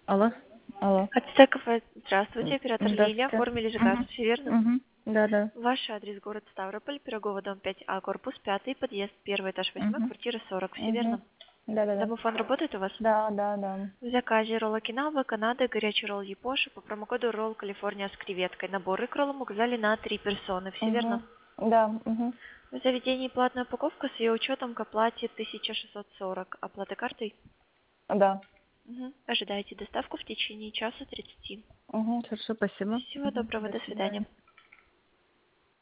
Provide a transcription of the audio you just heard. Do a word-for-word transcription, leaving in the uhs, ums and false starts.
Алло, алло. Ацтеков, здравствуйте, оператор Лилия. Здравствуйте. Оформили Угу. заказ, все верно? Угу. Да, да. Ваш адрес город Ставрополь, Пирогова, дом пять А, корпус пятый, подъезд первый, этаж восьмой, Угу. квартира сорок, все Угу. верно? Да, да, да. Домофон работает у вас? Да, да, да. В заказе ролл Окинава, Канада, горячий ролл Япоши по промокоду ролл Калифорния с креветкой. Набор к роллам указали на три персоны, все верно? Угу. Да, угу. В заведении платная упаковка с ее учетом к оплате тысяча шестьсот сорок. Оплата картой? Да. Угу. Ожидаете доставку в течение часа тридцати. Угу. Хорошо, спасибо. Всего Угу. доброго, До до свидания. свидания.